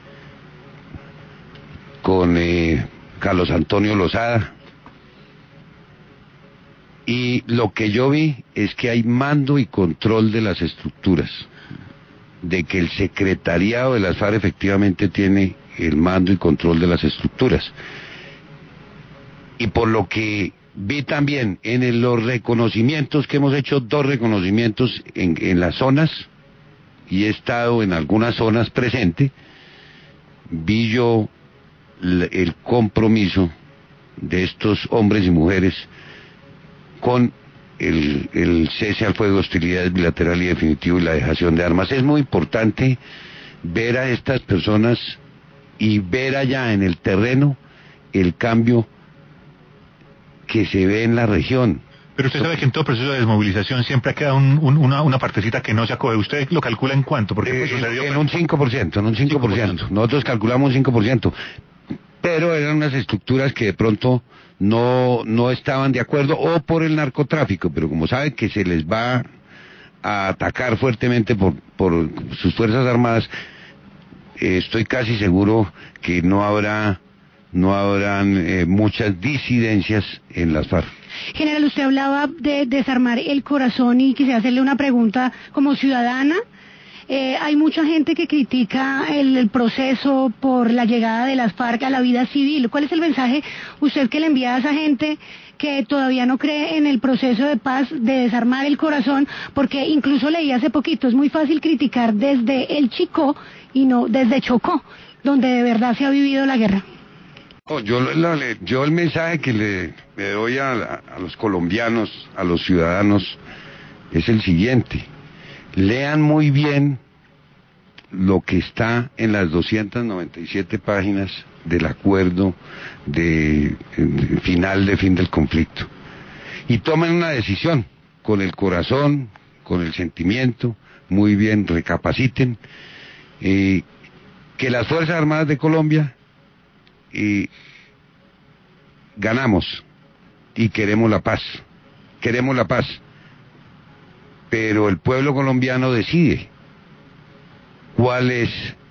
con eh, Carlos Antonio Lozada. Y lo que yo vi es que hay mando y control de las estructuras, de que el secretariado de las FARC efectivamente tiene el mando y control de las estructuras. Y por lo que vi también en el, los reconocimientos que hemos hecho, dos reconocimientos en, en las zonas, y he estado en algunas zonas presente, vi yo el, el compromiso de estos hombres y mujeres con el, el cese al fuego de hostilidades bilateral y definitivo y la dejación de armas. Es muy importante ver a estas personas y ver allá en el terreno el cambio que se ve en la región. Pero usted sabe que en todo proceso de desmovilización siempre ha quedado un, un, una, una partecita que no se acoge. ¿Usted lo calcula en cuánto? Porque eh, pues sucedió en, en un cinco por ciento, en un cinco por ciento. Nosotros calculamos un cinco por ciento. pero eran unas estructuras que de pronto no, no estaban de acuerdo, o por el narcotráfico, pero como saben que se les va a atacar fuertemente por, por sus Fuerzas Armadas, eh, estoy casi seguro que no habrá, no habrán eh, muchas disidencias en las FARC. General, usted hablaba de desarmar el corazón y quisiera hacerle una pregunta como ciudadana. Eh, hay mucha gente que critica el, el proceso por la llegada de las FARC a la vida civil. ¿Cuál es el mensaje usted que le envía a esa gente que todavía no cree en el proceso de paz, de desarmar el corazón? Porque incluso leí hace poquito, es muy fácil criticar desde el Chicó y no desde Chocó, donde de verdad se ha vivido la guerra. Oh, yo, la, yo el mensaje que le, le doy a, a los colombianos, a los ciudadanos, es el siguiente: lean muy bien lo que está en las doscientas noventa y siete páginas del acuerdo de, de final de fin del conflicto y tomen una decisión con el corazón, con el sentimiento, muy bien, recapaciten, eh, que las Fuerzas Armadas de Colombia eh, ganamos y queremos la paz, queremos la paz, pero el pueblo colombiano decide cuál es.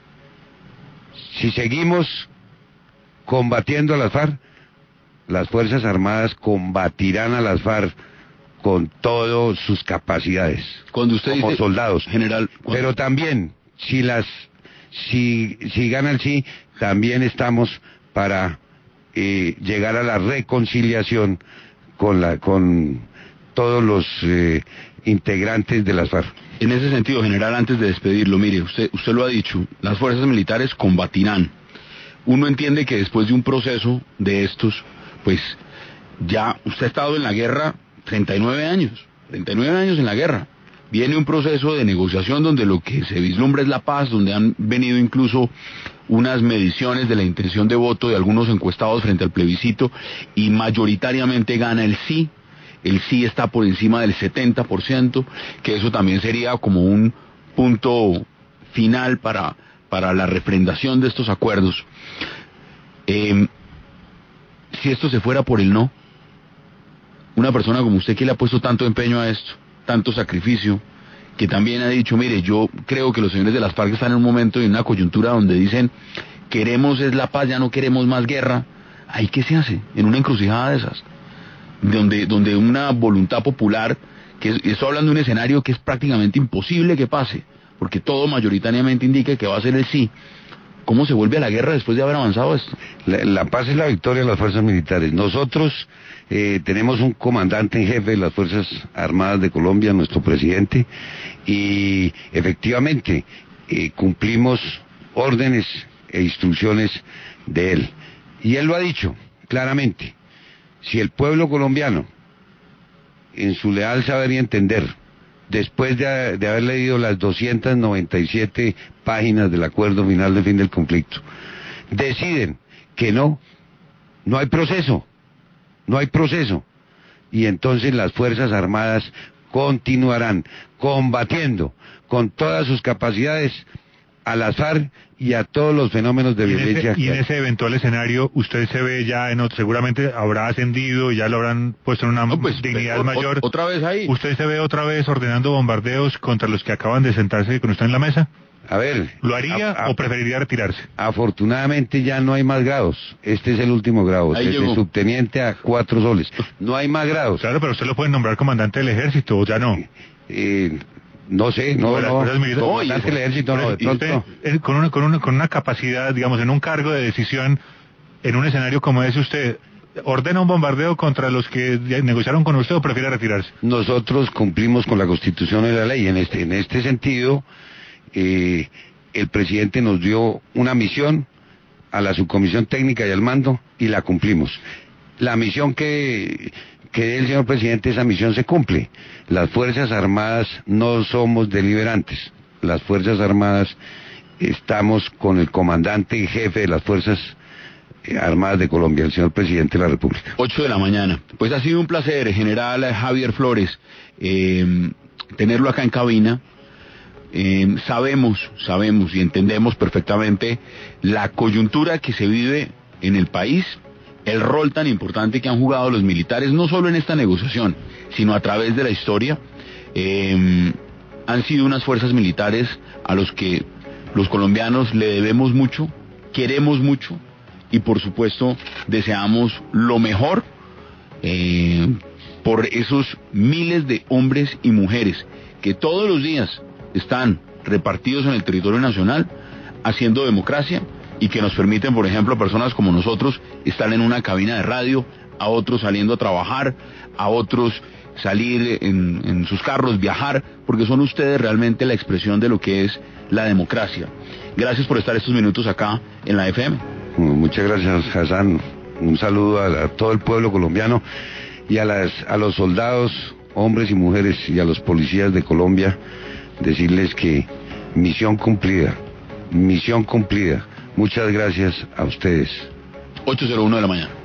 Si seguimos combatiendo a las FARC, las Fuerzas Armadas combatirán a las FARC con todas sus capacidades, Cuando usted como dice, soldados, general, cuando... pero también si las si si gana el sí, también estamos para eh, llegar a la reconciliación con la con todos los eh, integrantes de las FARC. En ese sentido, general, antes de despedirlo, mire, usted, usted lo ha dicho, las fuerzas militares combatirán. Uno entiende que después de un proceso de estos, pues ya usted ha estado en la guerra treinta y nueve años, treinta y nueve años en la guerra. Viene un proceso de negociación donde lo que se vislumbra es la paz, donde han venido incluso unas mediciones de la intención de voto de algunos encuestados frente al plebiscito y mayoritariamente gana el sí. El sí está por encima del setenta por ciento, que eso también sería como un punto final para, para la refrendación de estos acuerdos. Eh, si esto se fuera por el no, una persona como usted que le ha puesto tanto empeño a esto, tanto sacrificio, que también ha dicho, mire, yo creo que los señores de las FARC están en un momento y en una coyuntura donde dicen, queremos es la paz, ya no queremos más guerra. ¿Ahí qué se hace en una encrucijada de esas? Donde, donde una voluntad popular, que es, estoy hablando de un escenario que es prácticamente imposible que pase, porque todo mayoritariamente indica que va a ser el sí. ¿Cómo se vuelve a la guerra después de haber avanzado esto? La, la paz es la victoria de las fuerzas militares. Nosotros eh, tenemos un comandante en jefe de las Fuerzas Armadas de Colombia, nuestro presidente, y efectivamente eh, cumplimos órdenes e instrucciones de él. Y él lo ha dicho claramente. Si el pueblo colombiano, en su leal saber y entender, después de, de haber leído las doscientas noventa y siete páginas del acuerdo final de fin del conflicto, deciden que no, no hay proceso, no hay proceso, y entonces las Fuerzas Armadas continuarán combatiendo con todas sus capacidades a las FARC y a todos los fenómenos de y violencia. En ese, y en ese eventual escenario, usted se ve ya en otro, seguramente habrá ascendido y ya lo habrán puesto en una no, pues, dignidad o, mayor. O, otra vez ahí. ¿Usted se ve otra vez ordenando bombardeos contra los que acaban de sentarse con usted en la mesa? A ver. ¿Lo haría a, a, o preferiría retirarse? Afortunadamente ya no hay más grados. Este es el último grado. Ahí desde llegó. Subteniente a cuatro soles. No hay más grados. Claro, pero usted lo puede nombrar comandante del ejército, o ya no. Eh, eh, No sé, no, no, no comandante del ejército, no, de pronto. Usted, con, una, con, una, con una capacidad, digamos, en un cargo de decisión, en un escenario como ese, ¿usted ordena un bombardeo contra los que negociaron con usted o prefiere retirarse? Nosotros cumplimos con la Constitución y la ley. En este, en este sentido, eh, el presidente nos dio una misión a la subcomisión técnica y al mando y la cumplimos. La misión que... que el señor presidente, esa misión se cumple. Las Fuerzas Armadas no somos deliberantes. Las Fuerzas Armadas estamos con el comandante y jefe de las Fuerzas Armadas de Colombia, el señor presidente de la República. Ocho de la mañana. Pues ha sido un placer, general Javier Flores, eh, tenerlo acá en cabina. Eh, sabemos, sabemos y entendemos perfectamente la coyuntura que se vive en el país el rol tan importante que han jugado los militares, no solo en esta negociación, sino a través de la historia. Eh, han sido unas fuerzas militares a los que los colombianos le debemos mucho, queremos mucho y por supuesto deseamos lo mejor eh, por esos miles de hombres y mujeres que todos los días están repartidos en el territorio nacional haciendo democracia y que nos permiten, por ejemplo, a personas como nosotros estar en una cabina de radio, a otros saliendo a trabajar, a otros salir en, en sus carros, viajar, porque son ustedes realmente la expresión de lo que es la democracia. Gracias por estar estos minutos acá en la F M. Muchas gracias, Hassan. Un saludo a, a todo el pueblo colombiano y a, las, a los soldados, hombres y mujeres, y a los policías de Colombia, decirles que misión cumplida, misión cumplida. Muchas gracias a ustedes. ocho cero uno de la mañana.